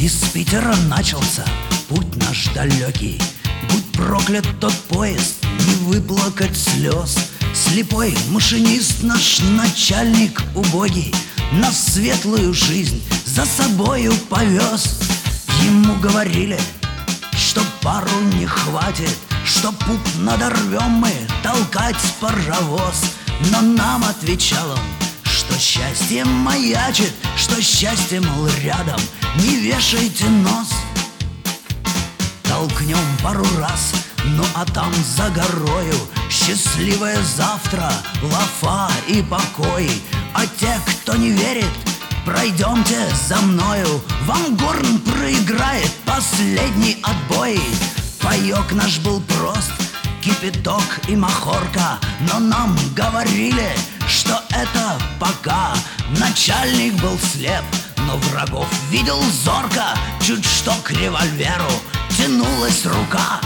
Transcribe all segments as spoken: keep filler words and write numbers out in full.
Из Питера начался путь наш далекий. Будь проклят тот поезд, не выплакать слез. Слепой машинист наш начальник убогий нас в светлую жизнь за собою повез. Ему говорили, что пару не хватит, что пуп надорвем мы толкать паровоз. Но нам отвечал он, что счастье маячит, что счастье, мол, рядом, не вешайте нос. Толкнем пару раз, ну а там за горою счастливое завтра, лафа и покой. А те, кто не верит, пройдемте за мною, вам горн проиграет последний отбой. Паёк наш был прост, кипяток и махорка, но нам говорили, что это пока. Начальник был слеп, но врагов видел зорко, чуть что к револьверу тянулась рука.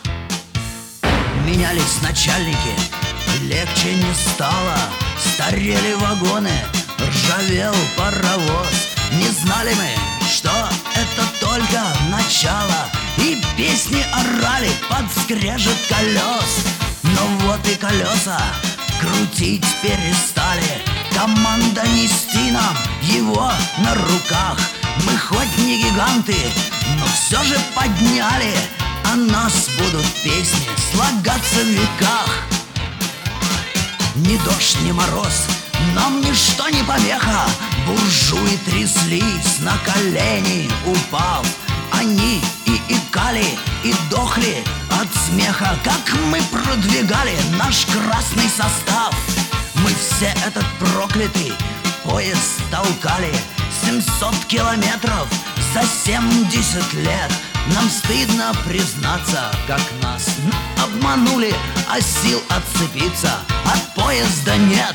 Менялись начальники, легче не стало. Старели вагоны, ржавел паровоз. Не знали мы, что это только начало, и песни орали под скрежет колес. Но вот и колеса крутить перестали, команда нести нам его на руках. Мы хоть не гиганты, но все же подняли, а нас будут песни слагаться в веках. Ни дождь, ни мороз, нам ничто не помеха. Буржуи тряслись на колени, упав. Они и икали, и дохли от смеха, как мы продвигали наш красный состав. Мы все этот проклятый поезд толкали семьсот километров за семьдесят лет. Нам стыдно признаться, как нас обманули, а сил отцепиться от поезда нет.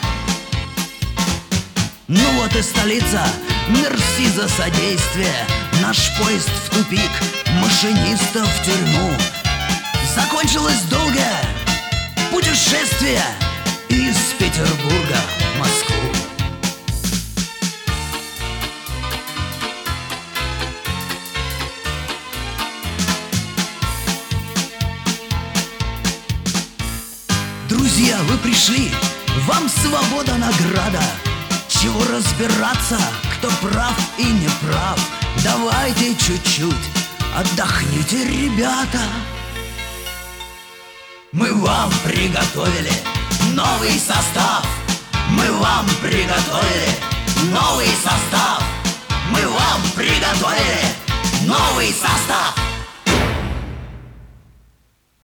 Ну вот и столица, мерси за содействие. Наш поезд в тупик, машиниста в тюрьму. Закончилось долгое путешествие из Петербурга в Москву. Друзья, вы пришли, вам свобода награда. Чего разбираться, кто прав и не прав? Давайте чуть-чуть отдохните, ребята. Мы вам приготовили новый состав. Мы вам приготовили новый состав. Мы вам приготовили новый состав.